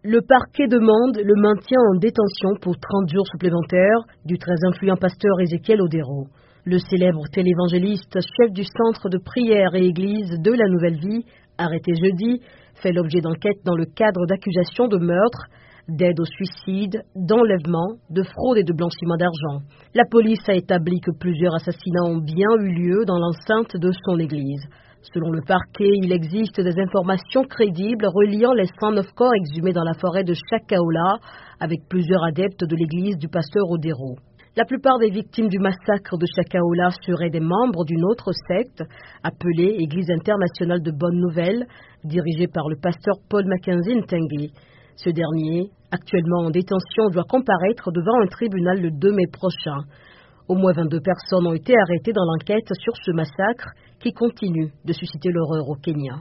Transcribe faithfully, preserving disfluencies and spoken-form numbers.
Le parquet demande le maintien en détention pour trente jours supplémentaires du très influent pasteur Ézéchiel Odero. Le célèbre télévangéliste, chef du centre de prière et église de la Nouvelle Vie, arrêté jeudi, fait l'objet d'enquêtes dans le cadre d'accusations de meurtre, d'aide au suicide, d'enlèvement, de fraude et de blanchiment d'argent. La police a établi que plusieurs assassinats ont bien eu lieu dans l'enceinte de son église. Selon le parquet, il existe des informations crédibles reliant les cent neuf corps exhumés dans la forêt de Chakaoula avec plusieurs adeptes de l'église du pasteur Odero. La plupart des victimes du massacre de Chakaoula seraient des membres d'une autre secte, appelée Église internationale de Bonne Nouvelle, dirigée par le pasteur Paul Mackenzie Ntengui. Ce dernier, actuellement en détention, doit comparaître devant un tribunal le deux mai prochain. Au moins vingt-deux personnes ont été arrêtées dans l'enquête sur ce massacre qui continue de susciter l'horreur au Kenya.